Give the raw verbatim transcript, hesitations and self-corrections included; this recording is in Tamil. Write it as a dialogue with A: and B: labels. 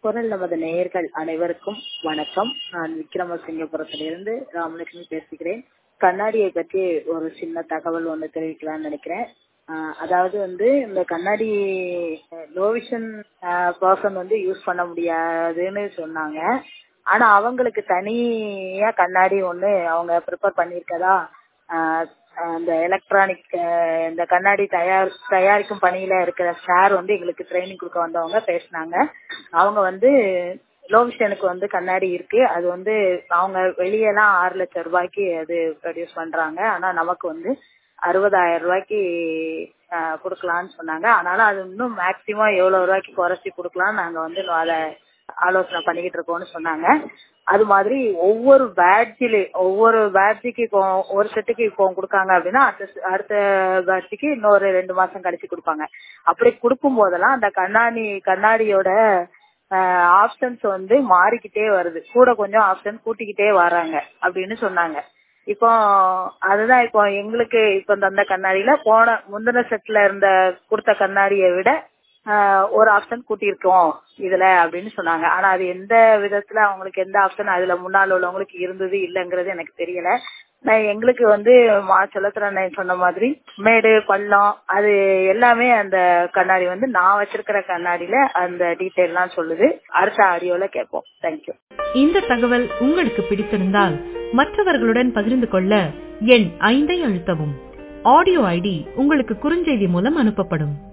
A: குரல் நமது நேயர்கள் அனைவருக்கும் வணக்கம். நான் விக்ரமசிங்கபுரத்திலிருந்து ராமலட்சுமி பேசுகிறேன். கண்ணாடியை பற்றி ஒரு சின்ன தகவல் ஒன்று தெரிவிக்கலாம்னு நினைக்கிறேன். ஆஹ் அதாவது வந்து இந்த கண்ணாடி லோவிஷன் பர்சன் வந்து யூஸ் பண்ண முடியாதுன்னு சொன்னாங்க. ஆனா அவங்களுக்கு தனியா கண்ணாடி ஒண்ணு அவங்க ப்ரிப்பேர் பண்ணியிருக்கதா ஆஹ் அந்த எலக்ட்ரானிக் இந்த கண்ணாடி தயார் தயாரிக்கும் பணியில இருக்கிற சார் வந்து எங்களுக்கு ட்ரைனிங் கொடுக்க வந்தவங்க பேசினாங்க. அவங்க வந்து லோவிஷனுக்கு வந்து கண்ணாடி இருக்கு. அது வந்து அவங்க வெளியெல்லாம் ஆறு லட்சம் ரூபாய்க்கு அது ப்ரொடியூஸ் பண்றாங்க. ஆனா நமக்கு வந்து அறுபதாயிரம் ரூபாய்க்கு கொடுக்கலான்னு சொன்னாங்க. ஆனாலும் அது இன்னும் மேக்சிமம் எவ்வளவு ரூபாய்க்கு குறைச்சி கொடுக்கலாம் நாங்க வந்து அதை ஆலோசனை பண்ணிக்கிட்டு இருக்கோம்னு சொன்னாங்க. அது மாதிரி ஒவ்வொரு பேட்ஜில ஒவ்வொரு பேட்ஜுக்கு இப்போ ஒரு செட்டுக்கு இப்போ கொடுக்காங்க அப்படின்னா அடுத்த அடுத்த பேட்ஜுக்கு இன்னொரு ரெண்டு மாசம் கழிச்சு கொடுப்பாங்க. அப்படி கொடுக்கும் போதெல்லாம் அந்த கண்ணாடி கண்ணாடியோட ஆப்ஷன்ஸ் வந்து மாறிக்கிட்டே வருது. கூட கொஞ்சம் ஆப்ஷன் கூட்டிக்கிட்டே வராங்க அப்படின்னு சொன்னாங்க. இப்போ அதுதான் இப்போ எங்களுக்கு இப்ப அந்த கண்ணாடியில போன முந்தின செட்ல இருந்த கொடுத்த கண்ணாடியை விட ஒரு ஆப்ஷன் கூட்டியிருக்கோம் இதுல அப்படின்னு சொன்னாங்க. ஆனா அது எந்த விதத்துல அவங்களுக்கு எந்த ஆப்ஷன் அதுல முன்னாள் உள்ளவங்களுக்கு இருந்தது இல்லைங்கிறது எனக்கு தெரியல. எங்களுக்கு வந்து செல்லத்துறை சொன்ன மாதிரி மேடு பள்ளம் அது எல்லாமே அந்த கண்ணாடி வந்து நான் வச்சிருக்கிற கண்ணாடியில அந்த டீட்டெயில் எல்லாம் சொல்லுது. அடுத்த ஆடியோல கேட்போம். தேங்க்யூ.
B: இந்த தகவல் உங்களுக்கு பிடித்திருந்தால் மற்றவர்களுடன் பகிர்ந்து கொள்ள எண் ஐந்தை அழுத்தவும். ஆடியோ ஐடி உங்களுக்கு குறுஞ்செய்தி மூலம் அனுப்பப்படும்.